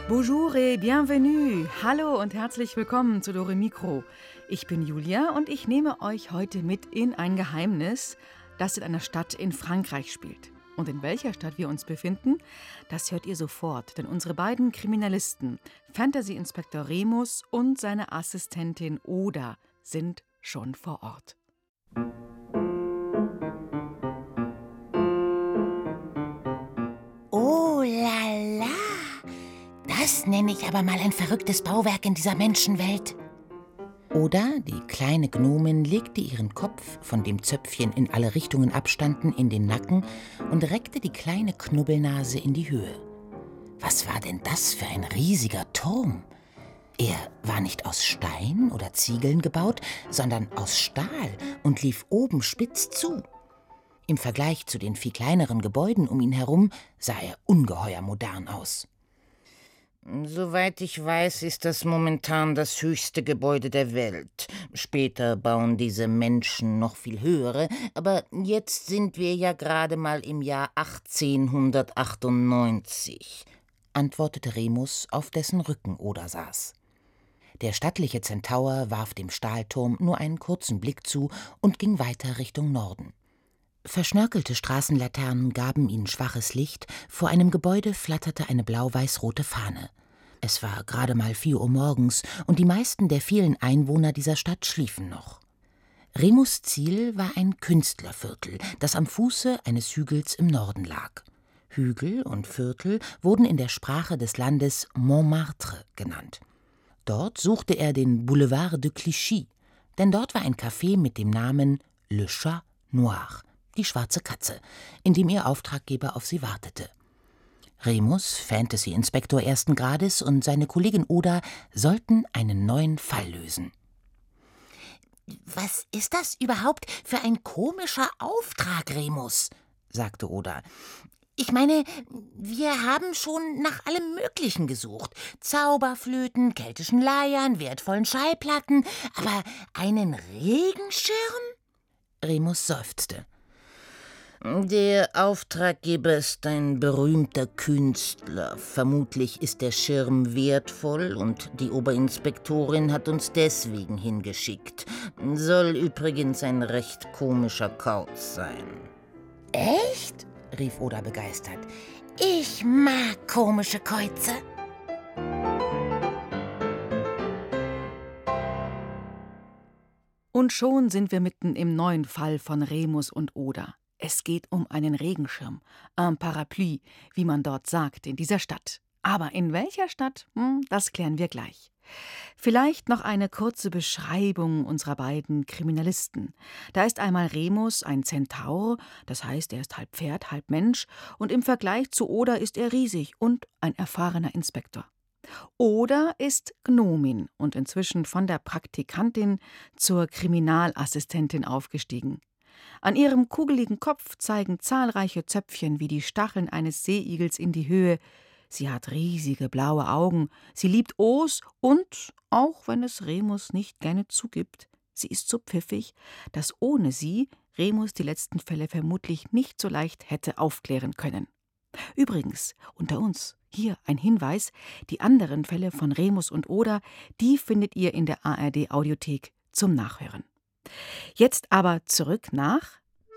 Bonjour et bienvenue. Hallo und herzlich willkommen zu Dore Mikro. Ich bin Julia und ich nehme euch heute mit in ein Geheimnis, das in einer Stadt in Frankreich spielt. Und in welcher Stadt wir uns befinden, das hört ihr sofort, denn unsere beiden Kriminalisten, Fantasy-Inspektor Remus und seine Assistentin Oda, sind schon vor Ort. Oh la la! Das nenne ich aber mal ein verrücktes Bauwerk in dieser Menschenwelt. Oda, die kleine Gnomin, legte ihren Kopf, von dem Zöpfchen in alle Richtungen abstanden, in den Nacken und reckte die kleine Knubbelnase in die Höhe. Was war denn das für ein riesiger Turm? Er war nicht aus Stein oder Ziegeln gebaut, sondern aus Stahl und lief oben spitz zu. Im Vergleich zu den viel kleineren Gebäuden um ihn herum sah er ungeheuer modern aus. Soweit ich weiß, ist das momentan das höchste Gebäude der Welt. Später bauen diese Menschen noch viel höhere, aber jetzt sind wir ja gerade mal im Jahr 1898, antwortete Remus, auf dessen Rücken Oda saß. Der stattliche Zentaur warf dem Stahlturm nur einen kurzen Blick zu und ging weiter Richtung Norden. Verschnörkelte Straßenlaternen gaben ihnen schwaches Licht, vor einem Gebäude flatterte eine blau-weiß-rote Fahne. Es war gerade mal 4 Uhr morgens und die meisten der vielen Einwohner dieser Stadt schliefen noch. Remus' Ziel war ein Künstlerviertel, das am Fuße eines Hügels im Norden lag. Hügel und Viertel wurden in der Sprache des Landes Montmartre genannt. Dort suchte er den Boulevard de Clichy, denn dort war ein Café mit dem Namen Le Chat Noir, die schwarze Katze, in dem ihr Auftraggeber auf sie wartete. Remus, Fantasy-Inspektor ersten Grades, und seine Kollegin Oda sollten einen neuen Fall lösen. »Was ist das überhaupt für ein komischer Auftrag, Remus?« sagte Oda. »Ich meine, wir haben schon nach allem Möglichen gesucht. Zauberflöten, keltischen Leiern, wertvollen Schallplatten, aber einen Regenschirm?« Remus seufzte. Der Auftraggeber ist ein berühmter Künstler. Vermutlich ist der Schirm wertvoll und die Oberinspektorin hat uns deswegen hingeschickt. Soll übrigens ein recht komischer Kauz sein.« »Echt?« rief Oda begeistert. »Ich mag komische Käuze.« Und schon sind wir mitten im neuen Fall von Remus und Oda. Es geht um einen Regenschirm, un parapluie, wie man dort sagt, in dieser Stadt. Aber in welcher Stadt? Das klären wir gleich. Vielleicht noch eine kurze Beschreibung unserer beiden Kriminalisten. Da ist einmal Remus, ein Zentaur, das heißt, er ist halb Pferd, halb Mensch, und im Vergleich zu Oda ist er riesig und ein erfahrener Inspektor. Oda ist Gnomin und inzwischen von der Praktikantin zur Kriminalassistentin aufgestiegen. An ihrem kugeligen Kopf zeigen zahlreiche Zöpfchen wie die Stacheln eines Seeigels in die Höhe. Sie hat riesige blaue Augen, sie liebt Os und, auch wenn es Remus nicht gerne zugibt, sie ist so pfiffig, dass ohne sie Remus die letzten Fälle vermutlich nicht so leicht hätte aufklären können. Übrigens, unter uns, hier ein Hinweis, die anderen Fälle von Remus und Oda, die findet ihr in der ARD-Audiothek zum Nachhören. Jetzt aber zurück nach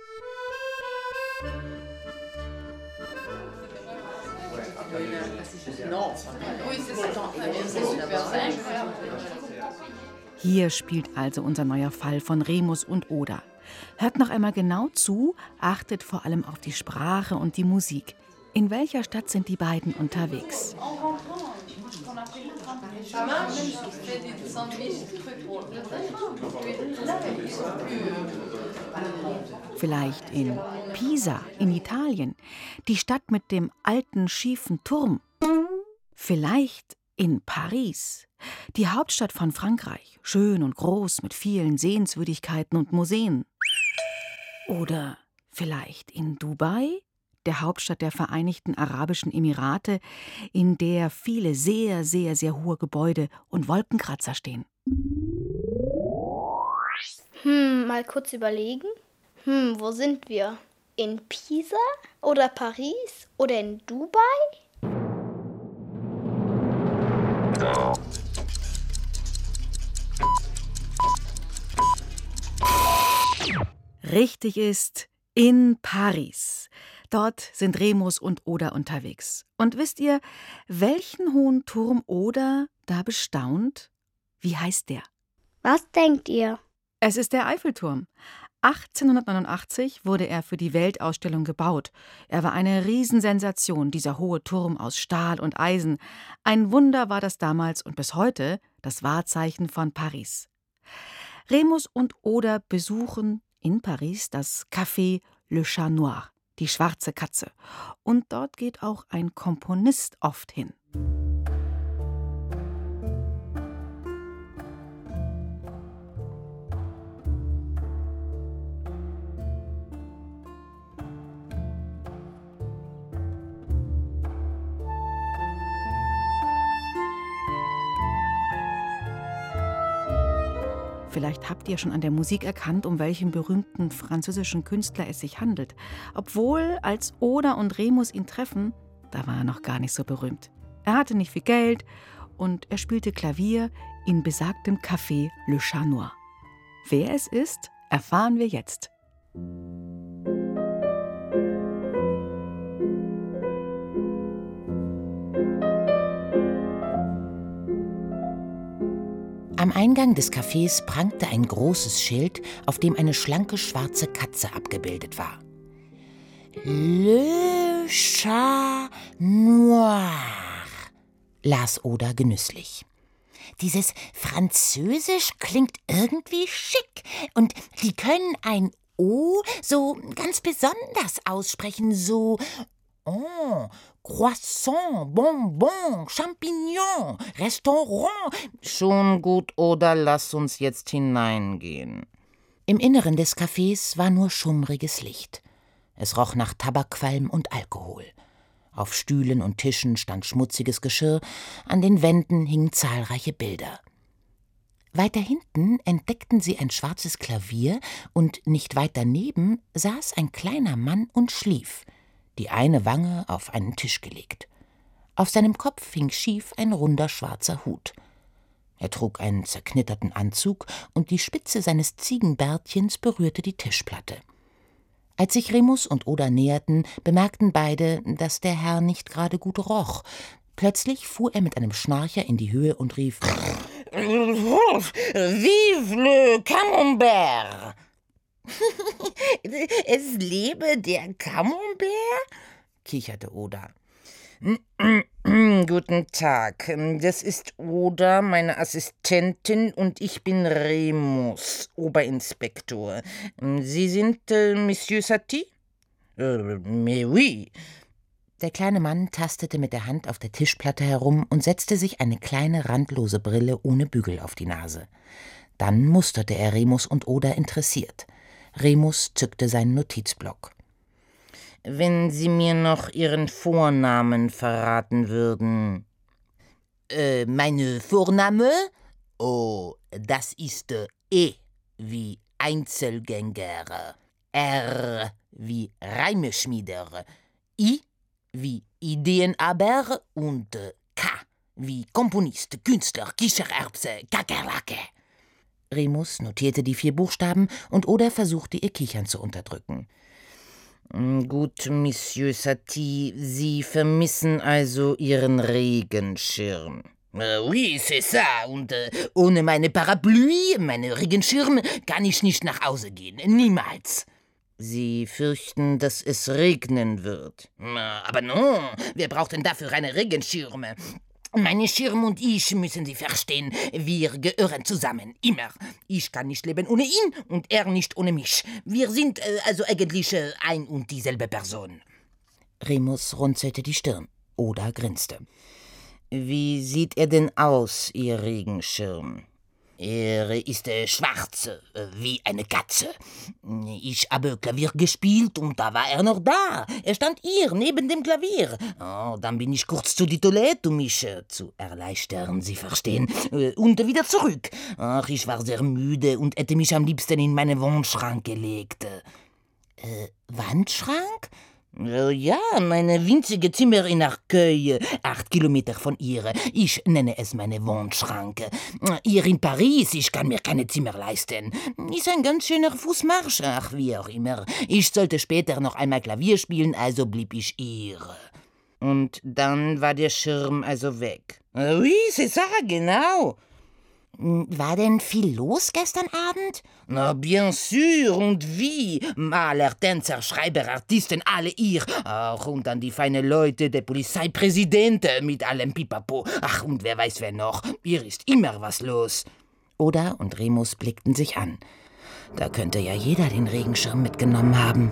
Hier spielt also unser neuer Fall von Remus und Oda. Hört noch einmal genau zu, achtet vor allem auf die Sprache und die Musik. In welcher Stadt sind die beiden unterwegs? Vielleicht in Pisa, in Italien, die Stadt mit dem alten, schiefen Turm. Vielleicht in Paris, die Hauptstadt von Frankreich, schön und groß mit vielen Sehenswürdigkeiten und Museen. Oder vielleicht in Dubai, der Hauptstadt der Vereinigten Arabischen Emirate, in der viele sehr, sehr, sehr hohe Gebäude und Wolkenkratzer stehen. Mal kurz überlegen. Wo sind wir? In Pisa oder Paris oder in Dubai? Richtig ist in Paris. Dort sind Remus und Oda unterwegs. Und wisst ihr, welchen hohen Turm Oda da bestaunt? Wie heißt der? Was denkt ihr? Es ist der Eiffelturm. 1889 wurde er für die Weltausstellung gebaut. Er war eine Riesensensation, dieser hohe Turm aus Stahl und Eisen. Ein Wunder war das damals und bis heute das Wahrzeichen von Paris. Remus und Oda besuchen in Paris das Café Le Chat Noir, die schwarze Katze. Und dort geht auch ein Komponist oft hin. Vielleicht habt ihr schon an der Musik erkannt, um welchen berühmten französischen Künstler es sich handelt. Obwohl, als Oda und Remus ihn treffen, da war er noch gar nicht so berühmt. Er hatte nicht viel Geld und er spielte Klavier in besagtem Café Le Chat Noir. Wer es ist, erfahren wir jetzt. Am Eingang des Cafés prangte ein großes Schild, auf dem eine schlanke schwarze Katze abgebildet war. Le Chat Noir, las Oda genüsslich. Dieses Französisch klingt irgendwie schick und die können ein O so ganz besonders aussprechen, so Croissant, Bonbon, Champignon, Restaurant. Schon gut, oder lass uns jetzt hineingehen. Im Inneren des Cafés war nur schummriges Licht. Es roch nach Tabakqualm und Alkohol. Auf Stühlen und Tischen stand schmutziges Geschirr, an den Wänden hingen zahlreiche Bilder. Weiter hinten entdeckten sie ein schwarzes Klavier und nicht weit daneben saß ein kleiner Mann und schlief, die eine Wange auf einen Tisch gelegt. Auf seinem Kopf hing schief ein runder schwarzer Hut. Er trug einen zerknitterten Anzug und die Spitze seines Ziegenbärtchens berührte die Tischplatte. Als sich Remus und Oda näherten, bemerkten beide, dass der Herr nicht gerade gut roch. Plötzlich fuhr er mit einem Schnarcher in die Höhe und rief: Vive le Camembert! Es lebe der Camembert? Kicherte Oda. Guten Tag, das ist Oda, meine Assistentin, und ich bin Remus, Oberinspektor. Sie sind Monsieur Satie? Mais oui. Der kleine Mann tastete mit der Hand auf der Tischplatte herum und setzte sich eine kleine randlose Brille ohne Bügel auf die Nase. Dann musterte er Remus und Oda interessiert. Remus zückte seinen Notizblock. Wenn Sie mir noch Ihren Vornamen verraten würden. Meine Vorname? Oh, das ist E wie Einzelgänger, R wie Reimeschmieder, I wie Ideenaber und K wie Komponist, Künstler, Kichererbse, Kakerlake. Remus notierte die 4 Buchstaben und Oda versuchte, ihr Kichern zu unterdrücken. Gut, Monsieur Satie, Sie vermissen also Ihren Regenschirm. Oui, c'est ça. Und ohne meine Parapluie, meine Regenschirm, kann ich nicht nach Hause gehen. Niemals. Sie fürchten, dass es regnen wird. Aber non, wer braucht denn dafür eine Regenschirme? Meine Schirm und ich, müssen Sie verstehen, wir gehören zusammen, immer. Ich kann nicht leben ohne ihn und er nicht ohne mich. Wir sind also eigentlich ein und dieselbe Person. Remus runzelte die Stirn. Oda grinste. Wie sieht er denn aus, Ihr Regenschirm? Er ist schwarz, wie eine Katze. Ich habe Klavier gespielt und da war er noch da. Er stand hier, neben dem Klavier. Oh, dann bin ich kurz zu die Toilette, um mich zu erleichtern, Sie verstehen. Und wieder zurück. Ach, ich war sehr müde und hätte mich am liebsten in meinen Wandschrank gelegt. Wandschrank? Ja, meine winzige Zimmer in Arcueil, 8 Kilometer von ihr. Ich nenne es meine Wohnschranke. Hier in Paris, ich kann mir keine Zimmer leisten. Ist ein ganz schöner Fußmarsch, ach, wie auch immer. Ich sollte später noch einmal Klavier spielen, also blieb ich hier. Und dann war der Schirm also weg. Oui, c'est ça, genau. War denn viel los gestern Abend? Na, bien sûr, und wie? Maler, Tänzer, Schreiber, Artisten, alle hier. Ach, und dann die feinen Leute, der Polizeipräsident mit allem Pipapo. Ach, und wer weiß wer noch. Hier ist immer was los. Oda und Remus blickten sich an. Da könnte ja jeder den Regenschirm mitgenommen haben.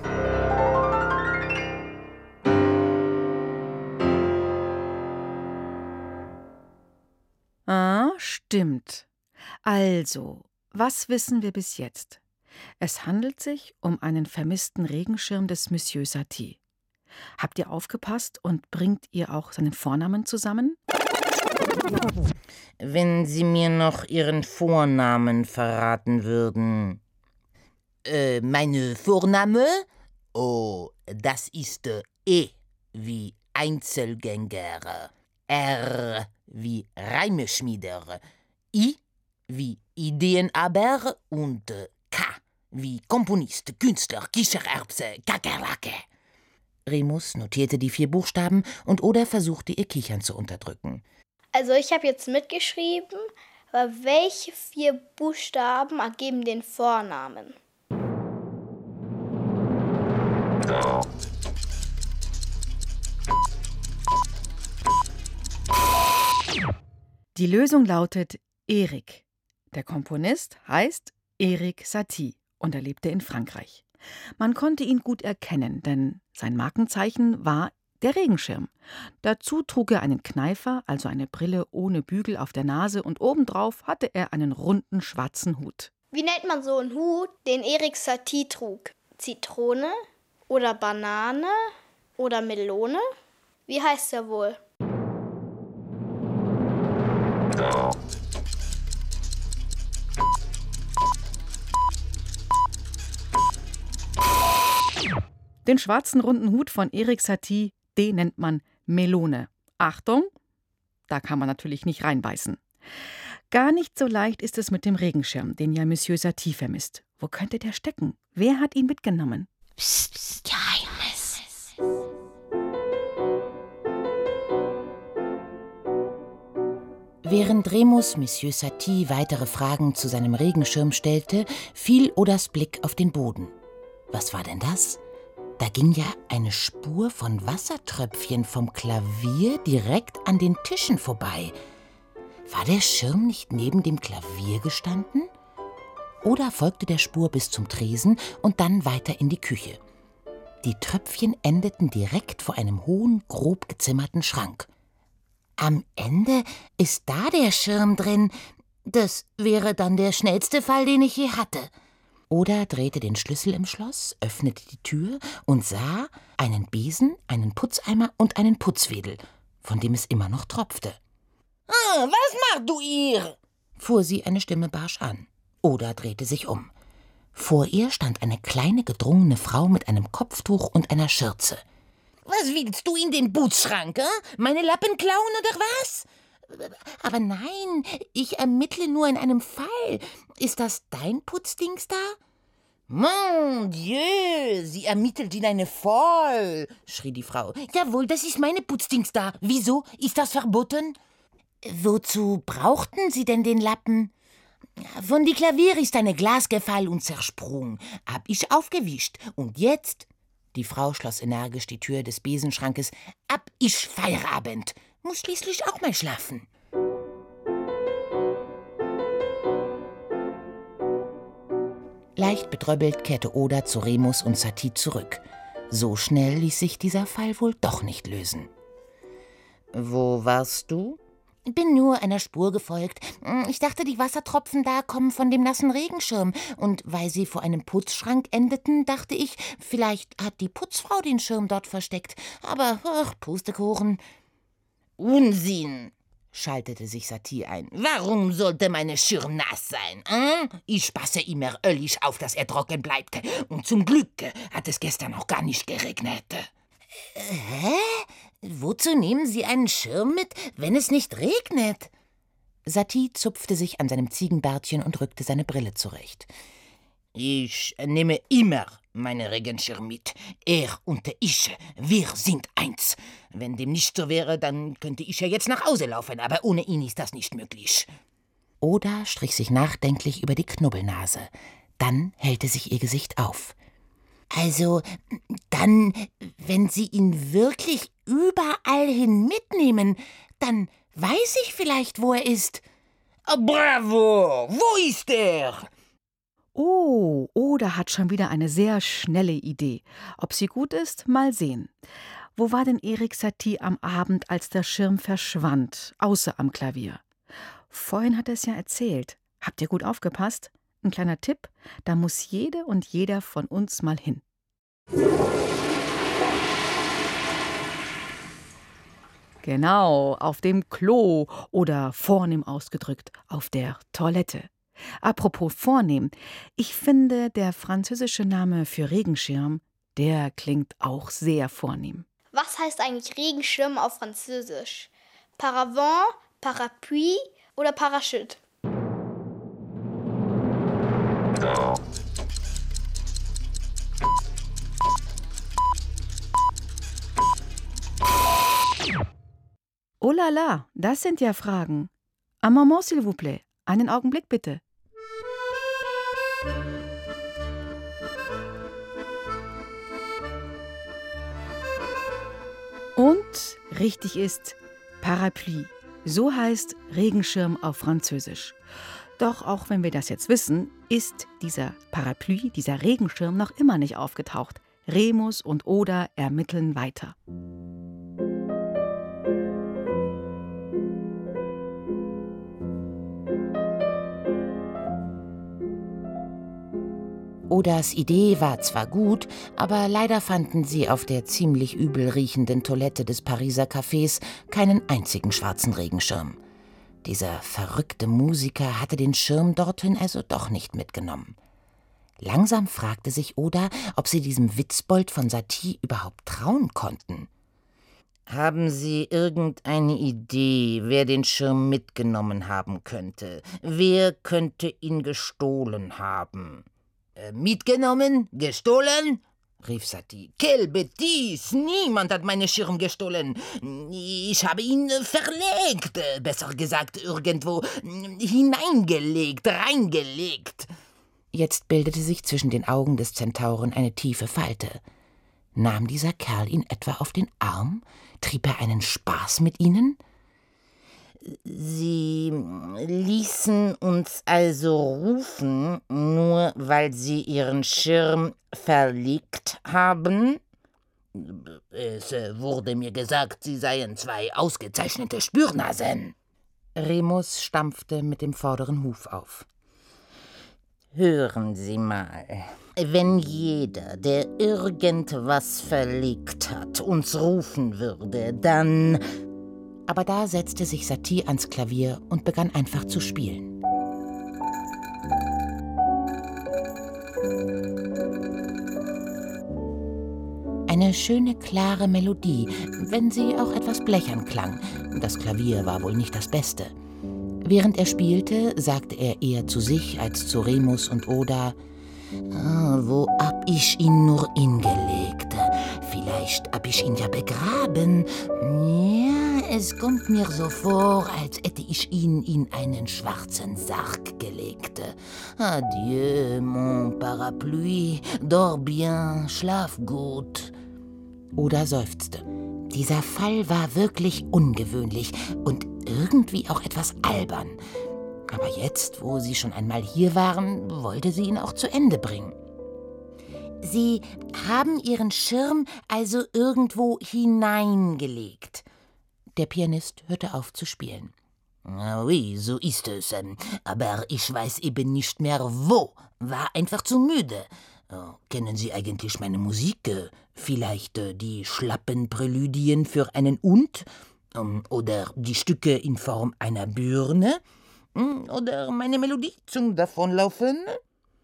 Ah, stimmt. Also, was wissen wir bis jetzt? Es handelt sich um einen vermissten Regenschirm des Monsieur Satie. Habt ihr aufgepasst und bringt ihr auch seinen Vornamen zusammen? Wenn Sie mir noch Ihren Vornamen verraten würden. Meine Vorname? Oh, das ist E wie Einzelgänger, R wie Reimeschmieder, I wie Ideenaber und K wie Komponist, Künstler, Kichererbse, Kakerlake. Remus notierte die 4 Buchstaben und Oda versuchte ihr Kichern zu unterdrücken. Also ich habe jetzt mitgeschrieben, aber welche 4 Buchstaben ergeben den Vornamen? Die Lösung lautet Erik. Der Komponist heißt Erik Satie und er lebte in Frankreich. Man konnte ihn gut erkennen, denn sein Markenzeichen war der Regenschirm. Dazu trug er einen Kneifer, also eine Brille ohne Bügel auf der Nase, und obendrauf hatte er einen runden schwarzen Hut. Wie nennt man so einen Hut, den Erik Satie trug? Zitrone oder Banane oder Melone? Wie heißt er wohl? Den schwarzen runden Hut von Erik Satie, den nennt man Melone. Achtung, da kann man natürlich nicht reinbeißen. Gar nicht so leicht ist es mit dem Regenschirm, den ja Monsieur Satie vermisst. Wo könnte der stecken? Wer hat ihn mitgenommen? Psst, psst, Geheimnis. Während Remus Monsieur Satie weitere Fragen zu seinem Regenschirm stellte, fiel Odas Blick auf den Boden. Was war denn das? Da ging ja eine Spur von Wassertröpfchen vom Klavier direkt an den Tischen vorbei. War der Schirm nicht neben dem Klavier gestanden? Oda folgte der Spur bis zum Tresen und dann weiter in die Küche. Die Tröpfchen endeten direkt vor einem hohen, grob gezimmerten Schrank. Am Ende ist da der Schirm drin. Das wäre dann der schnellste Fall, den ich je hatte. Oda drehte den Schlüssel im Schloss, öffnete die Tür und sah einen Besen, einen Putzeimer und einen Putzwedel, von dem es immer noch tropfte. Was machst du hier? Fuhr sie eine Stimme barsch an. Oda drehte sich um. Vor ihr stand eine kleine, gedrungene Frau mit einem Kopftuch und einer Schürze. Was willst du in den Putzschrank? Meine Lappen klauen oder was? Aber nein, ich ermittle nur in einem Fall. Ist das dein Putzdings da? Mon Dieu, sie ermittelt in eine Fall, schrie die Frau. Jawohl, das ist meine Putzdings da. Wieso? Ist das verboten? Wozu brauchten Sie denn den Lappen? Von die Klavier ist eine Glas gefallen und zersprungen. Hab ich aufgewischt. Und jetzt? Die Frau schloss energisch die Tür des Besenschrankes. Ab ich Feierabend. Muss schließlich auch mal schlafen. Leicht betröbbelt kehrte Oda zu Remus und Satie zurück. So schnell ließ sich dieser Fall wohl doch nicht lösen. Wo warst du? Bin nur einer Spur gefolgt. Ich dachte, die Wassertropfen da kommen von dem nassen Regenschirm. Und weil sie vor einem Putzschrank endeten, dachte ich, vielleicht hat die Putzfrau den Schirm dort versteckt. Aber, Pustekuchen. Unsinn, schaltete sich Satie ein. Warum sollte meine Schirm nass sein? Ich passe immer höllisch auf, dass er trocken bleibt. Und zum Glück hat es gestern auch gar nicht geregnet. Hä? Wozu nehmen Sie einen Schirm mit, wenn es nicht regnet? Satie zupfte sich an seinem Ziegenbärtchen und rückte seine Brille zurecht. Ich nehme immer meine Regenschirm mit. Er und ich, wir sind eins. Wenn dem nicht so wäre, dann könnte ich ja jetzt nach Hause laufen, aber ohne ihn ist das nicht möglich. Oda strich sich nachdenklich über die Knubbelnase. Dann hellte sich ihr Gesicht auf. Also, dann, wenn Sie ihn wirklich überall hin mitnehmen, dann weiß ich vielleicht, wo er ist. Bravo! Wo ist er? Oh, Oda hat schon wieder eine sehr schnelle Idee. Ob sie gut ist, mal sehen. Wo war denn Erik Satie am Abend, als der Schirm verschwand, außer am Klavier? Vorhin hat er es ja erzählt. Habt ihr gut aufgepasst? Ein kleiner Tipp, da muss jede und jeder von uns mal hin. Genau, auf dem Klo oder vornehm ausgedrückt, auf der Toilette. Apropos vornehm, ich finde, der französische Name für Regenschirm, der klingt auch sehr vornehm. Was heißt eigentlich Regenschirm auf Französisch? Paravent, Parapluie oder Parachute? Oh la la, das sind ja Fragen. Un moment, s'il vous plaît. Einen Augenblick bitte. Und richtig ist Parapluie. So heißt Regenschirm auf Französisch. Doch auch wenn wir das jetzt wissen, ist dieser Parapluie, dieser Regenschirm noch immer nicht aufgetaucht. Remus und Oda ermitteln weiter. Odas Idee war zwar gut, aber leider fanden sie auf der ziemlich übel riechenden Toilette des Pariser Cafés keinen einzigen schwarzen Regenschirm. Dieser verrückte Musiker hatte den Schirm dorthin also doch nicht mitgenommen. Langsam fragte sich Oda, ob sie diesem Witzbold von Satie überhaupt trauen konnten. Haben Sie irgendeine Idee, wer den Schirm mitgenommen haben könnte? Wer könnte ihn gestohlen haben? Mitgenommen? Gestohlen? Rief Satie. Quelle bêtise! Niemand hat meinen Schirm gestohlen. Ich habe ihn verlegt, besser gesagt irgendwo hineingelegt, reingelegt. Jetzt bildete sich zwischen den Augen des Zentauren eine tiefe Falte. Nahm dieser Kerl ihn etwa auf den Arm? Trieb er einen Spaß mit ihnen? Sie ließen uns also rufen, nur weil Sie Ihren Schirm verlegt haben? Es wurde mir gesagt, Sie seien zwei ausgezeichnete Spürnasen. Remus stampfte mit dem vorderen Huf auf. Hören Sie mal, wenn jeder, der irgendwas verlegt hat, uns rufen würde, dann... Aber da setzte sich Satie ans Klavier und begann einfach zu spielen. Eine schöne, klare Melodie, wenn sie auch etwas blechern klang. Das Klavier war wohl nicht das Beste. Während er spielte, sagte er eher zu sich als zu Remus und Oda: Wo hab ich ihn nur hingelegt? Vielleicht hab ich ihn ja begraben. Ja, es kommt mir so vor, als hätte ich ihn in einen schwarzen Sarg gelegt. Adieu, mon parapluie, dors bien, schlaf gut. Oda seufzte. Dieser Fall war wirklich ungewöhnlich und irgendwie auch etwas albern. Aber jetzt, wo sie schon einmal hier waren, wollte sie ihn auch zu Ende bringen. Sie haben Ihren Schirm also irgendwo hineingelegt. Der Pianist hörte auf zu spielen. Oui, so ist es. Aber ich weiß eben nicht mehr wo. War einfach zu müde. Kennen Sie eigentlich meine Musik? Vielleicht die schlappen Präludien für einen Und? Oder die Stücke in Form einer Birne? Oder meine Melodie zum Davonlaufen?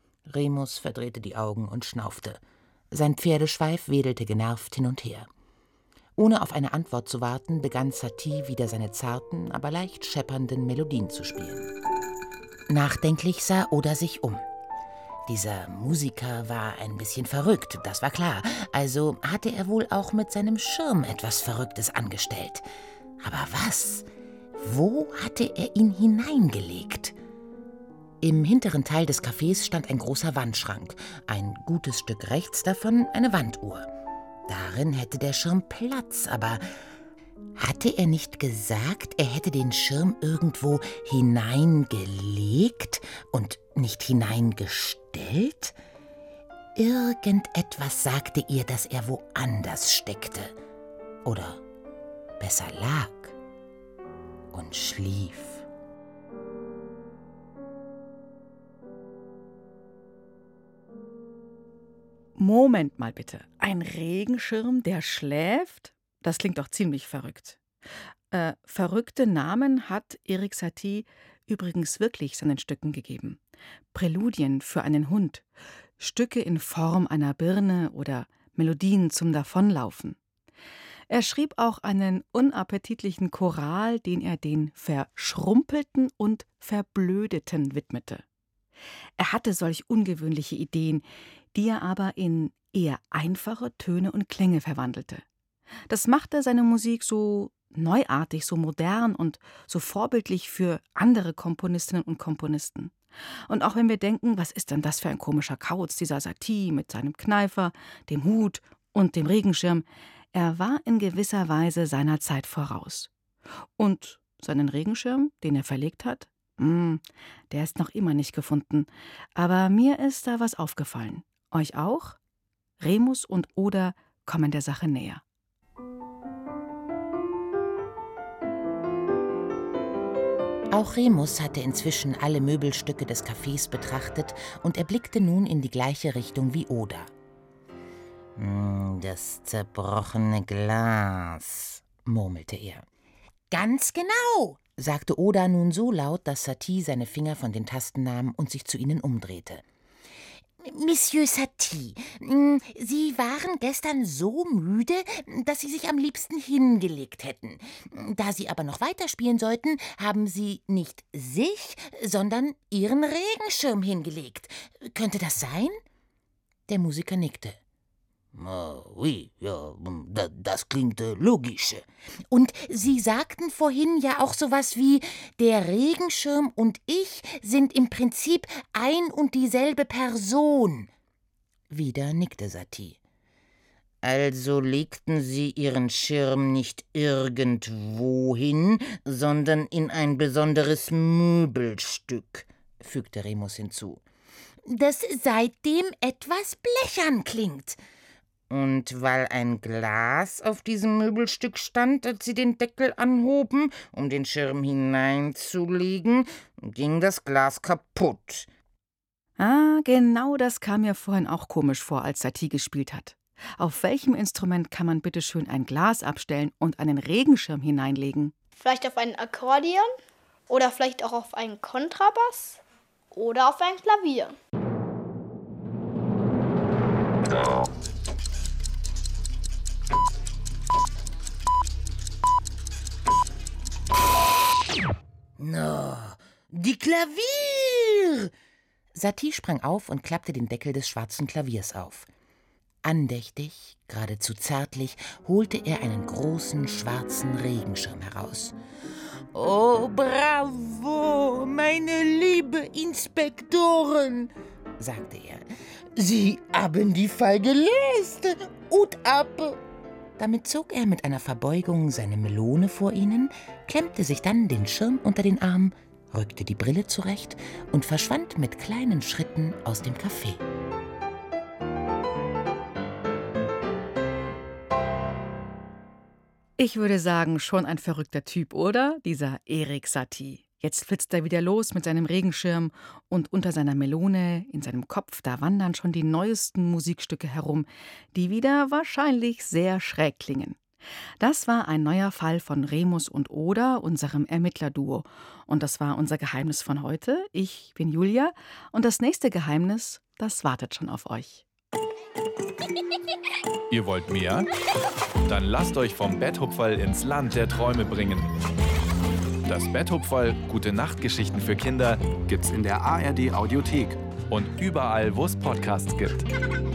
Remus verdrehte die Augen und schnaufte. Sein Pferdeschweif wedelte genervt hin und her. Ohne auf eine Antwort zu warten, begann Satie wieder seine zarten, aber leicht scheppernden Melodien zu spielen. Nachdenklich sah Oda sich um. Dieser Musiker war ein bisschen verrückt, das war klar. Also hatte er wohl auch mit seinem Schirm etwas Verrücktes angestellt. Aber was? Wo hatte er ihn hineingelegt? Im hinteren Teil des Cafés stand ein großer Wandschrank. Ein gutes Stück rechts davon eine Wanduhr. Darin hätte der Schirm Platz, aber hatte er nicht gesagt, er hätte den Schirm irgendwo hineingelegt und nicht hineingestellt? Irgendetwas sagte ihr, dass er woanders steckte. Oder besser lag und schlief. Moment mal bitte. Ein Regenschirm, der schläft? Das klingt doch ziemlich verrückt. Verrückte Namen hat Erik Satie übrigens wirklich seinen Stücken gegeben. Präludien für einen Hund, Stücke in Form einer Birne oder Melodien zum Davonlaufen. Er schrieb auch einen unappetitlichen Choral, den er den Verschrumpelten und Verblödeten widmete. Er hatte solch ungewöhnliche Ideen, die er aber in eher einfache Töne und Klänge verwandelte. Das machte seine Musik so neuartig, so modern und so vorbildlich für andere Komponistinnen und Komponisten. Und auch wenn wir denken, was ist denn das für ein komischer Kauz, dieser Satie mit seinem Kneifer, dem Hut und dem Regenschirm, er war in gewisser Weise seiner Zeit voraus. Und seinen Regenschirm, den er verlegt hat, der ist noch immer nicht gefunden. Aber mir ist da was aufgefallen. Euch auch? Remus und Oda kommen der Sache näher. Auch Remus hatte inzwischen alle Möbelstücke des Cafés betrachtet und er blickte nun in die gleiche Richtung wie Oda. Das zerbrochene Glas, murmelte er. Ganz genau, sagte Oda nun so laut, dass Satie seine Finger von den Tasten nahm und sich zu ihnen umdrehte. Monsieur Satie, Sie waren gestern so müde, dass Sie sich am liebsten hingelegt hätten. Da Sie aber noch weiterspielen sollten, haben Sie nicht sich, sondern Ihren Regenschirm hingelegt. Könnte das sein? Der Musiker nickte. Oui, ja, das klingt logisch. Und Sie sagten vorhin ja auch sowas wie, der Regenschirm und ich sind im Prinzip ein und dieselbe Person. Wieder nickte Satie. Also legten Sie Ihren Schirm nicht irgendwo hin, sondern in ein besonderes Möbelstück, fügte Remus hinzu. Das seitdem etwas blechern klingt. Und weil ein Glas auf diesem Möbelstück stand, als Sie den Deckel anhoben, um den Schirm hineinzulegen, ging das Glas kaputt. Genau das kam mir vorhin auch komisch vor, als Satie gespielt hat. Auf welchem Instrument kann man bitte schön ein Glas abstellen und einen Regenschirm hineinlegen? Vielleicht auf ein Akkordeon oder vielleicht auch auf einen Kontrabass oder auf ein Klavier. Na, die Klavier! Satie sprang auf und klappte den Deckel des schwarzen Klaviers auf. Andächtig, geradezu zärtlich, holte er einen großen schwarzen Regenschirm heraus. »Oh, bravo, meine liebe Inspektoren«, sagte er. »Sie haben die Fall gelöst. Hut ab!« Damit zog er mit einer Verbeugung seine Melone vor ihnen, klemmte sich dann den Schirm unter den Arm, rückte die Brille zurecht und verschwand mit kleinen Schritten aus dem Café. Ich würde sagen, schon ein verrückter Typ, oder? Dieser Erik Satie. Jetzt flitzt er wieder los mit seinem Regenschirm und unter seiner Melone, in seinem Kopf, da wandern schon die neuesten Musikstücke herum, die wieder wahrscheinlich sehr schräg klingen. Das war ein neuer Fall von Remus und Oda, unserem Ermittlerduo. Und das war unser Geheimnis von heute. Ich bin Julia und das nächste Geheimnis, das wartet schon auf euch. Ihr wollt mehr? Dann lasst euch vom Betthupferl ins Land der Träume bringen. Das Betthupferl Gute Nachtgeschichten für Kinder gibt's in der ARD Audiothek und überall, wo es Podcasts gibt.